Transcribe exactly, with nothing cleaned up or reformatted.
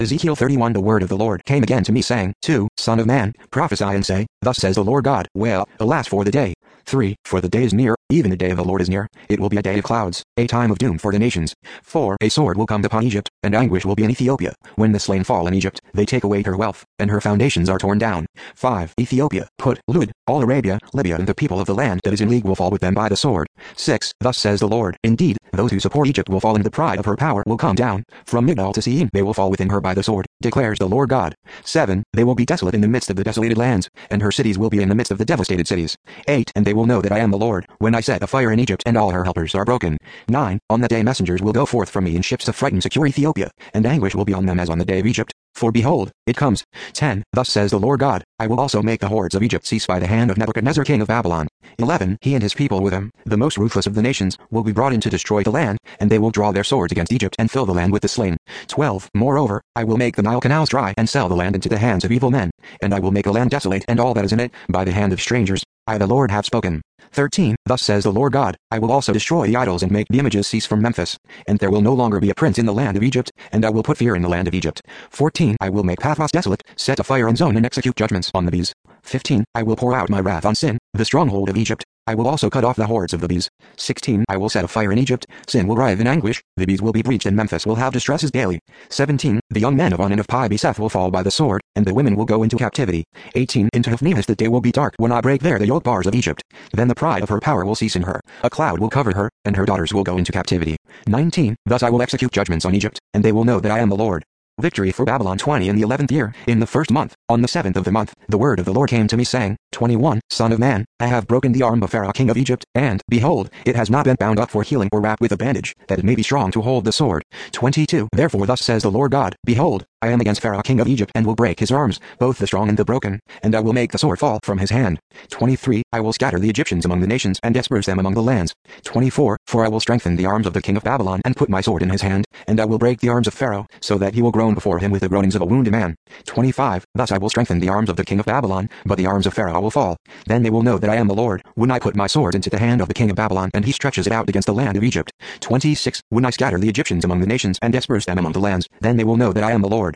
Ezekiel thirty-one. The word of the Lord came again to me, saying, two. Son of man, prophesy and say, Thus says the Lord God, Well, alas for the day. three. For the day is near, even the day of the Lord is near. It will be a day of clouds, a time of doom for the nations. four. A sword will come upon Egypt, and anguish will be in Ethiopia. When the slain fall in Egypt, they take away her wealth, and her foundations are torn down. five. Ethiopia, Put, Lud, all Arabia, Libya, and the people of the land that is in league will fall with them by the sword. six. Thus says the Lord, Indeed, those who support Egypt will fall, and the pride of her power will come down. From Migdol to Seim they will fall within her by the sword, declares the Lord God. seven. They will be desolate in the midst of the desolated lands, and her cities will be in the midst of the devastated cities. eight. And they will know that I am the Lord, when I set a fire in Egypt and all her helpers are broken. nine. On that day messengers will go forth from me in ships to frighten secure Ethiopia, and anguish will be on them as on the day of Egypt. For behold, it comes. ten. Thus says the Lord God, I will also make the hordes of Egypt cease by the hand of Nebuchadnezzar king of Babylon. eleven. He and his people with him, the most ruthless of the nations, will be brought in to destroy the land, and they will draw their swords against Egypt and fill the land with the slain. twelve. Moreover, I will make the Nile canals dry and sell the land into the hands of evil men, and I will make the land desolate and all that is in it, by the hand of strangers. I the Lord have spoken. thirteen. Thus says the Lord God, I will also destroy the idols and make the images cease from Memphis, and there will no longer be a prince in the land of Egypt, and I will put fear in the land of Egypt. fourteen. I will make Pathros desolate, set a fire on Zone and execute judgments on the bees. fifteen. I will pour out my wrath on Sin, the stronghold of Egypt. I will also cut off the hordes of the bees. sixteen. I will set a fire in Egypt, Sin will writhe in anguish, the bees will be breached and Memphis will have distresses daily. seventeen. The young men of On and of Pi Beseth will fall by the sword, and the women will go into captivity. eighteen. Into Hephnehas the day will be dark when I break there the yoke bars of Egypt. Then the pride of her power will cease in her, a cloud will cover her, and her daughters will go into captivity. nineteen. Thus I will execute judgments on Egypt, and they will know that I am the Lord. Victory for Babylon. twenty. In the eleventh year, in the first month, on the seventh of the month, the word of the Lord came to me, saying, twenty-one. Son of man, I have broken the arm of Pharaoh king of Egypt, and, behold, it has not been bound up for healing or wrapped with a bandage, that it may be strong to hold the sword. twenty-two. Therefore thus says the Lord God, Behold, I am against Pharaoh king of Egypt, and will break his arms, both the strong and the broken, and I will make the sword fall from his hand. twenty-three. I will scatter the Egyptians among the nations, and disperse them among the lands. twenty-four. For I will strengthen the arms of the king of Babylon, and put my sword in his hand, and I will break the arms of Pharaoh, so that he will groan before him with the groanings of a wounded man. twenty-five. Thus I will strengthen the arms of the king of Babylon, but the arms of Pharaoh will fall. Then they will know that I am the Lord, when I put my sword into the hand of the king of Babylon, and he stretches it out against the land of Egypt. twenty-six. When I scatter the Egyptians among the nations, and disperse them among the lands, then they will know that I am the Lord.